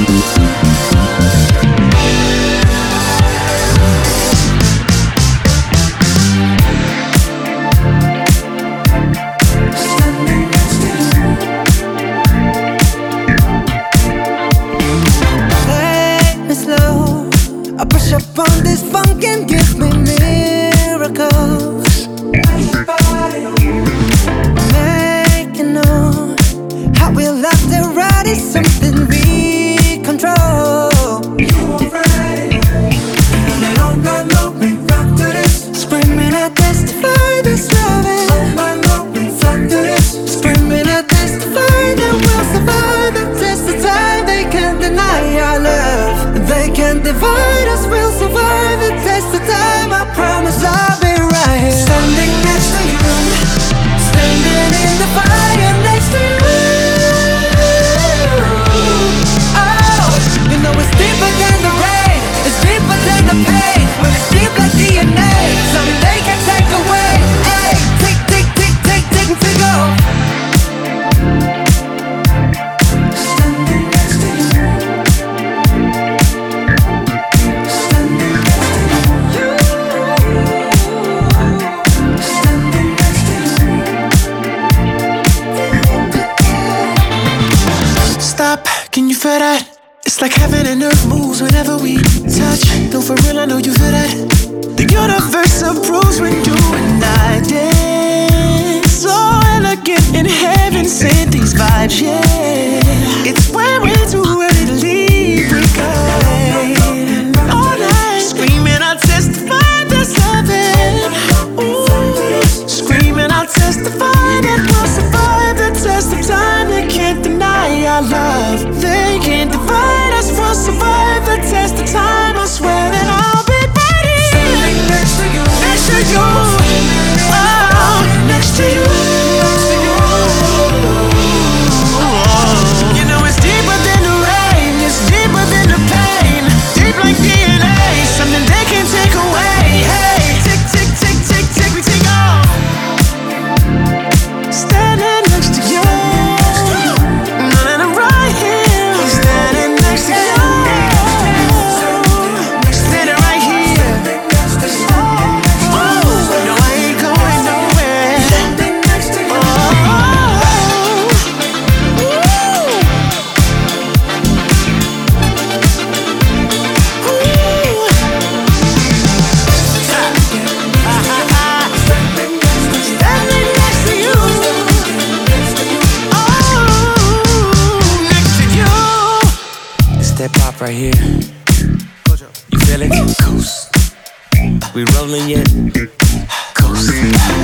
Can you feel that? It's like heaven and earth moves whenever we touch. No, for real, I know you feel that. The universe approves when you and I dance. So elegant in heaven, sent these vibes, yeah. It's when we're too ready to leave, we go all night, screaming, I'll testify there's heaven. Ooh, screaming, I'll testify that we'll survive the test of time. They can't deny our love. They can't divide us. We'll survive the test of time. I swear that I'll be right here, standing next to you, next to you. Oh, next to you. You know it's deeper than the rain. It's deeper than the pain. Deep like DNA, something they can't take away. Hey, tick, tick, tick, tick, tick, we take off. Standing next to you. That pop right here, you feel it? Coast. We rolling yet? Coast.